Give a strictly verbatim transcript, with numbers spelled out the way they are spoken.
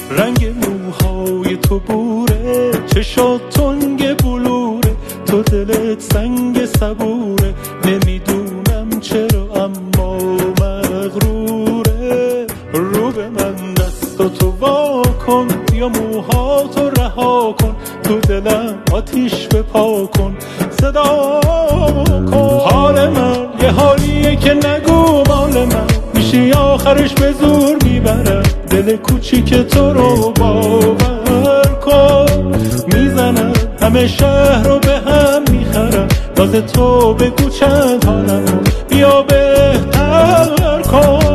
رنگ موهای تو بوره، چشات تنگ بلوره، تو دلت سنگ صبوره، نمیدونم چرا اما مغروره. رو به من دستاتو وا کن، یا موهاتو رها کن، تو دلم آتیش بپا کن، صدا کن. حال من یه حالیه که نگو مال من، میشی آخرش به زور میبرم دل کوچیک تو رو باور کن. میزنم همه شهر رو به هم میخرم، راز تو بگو چند حالمو بیا بهتر کن.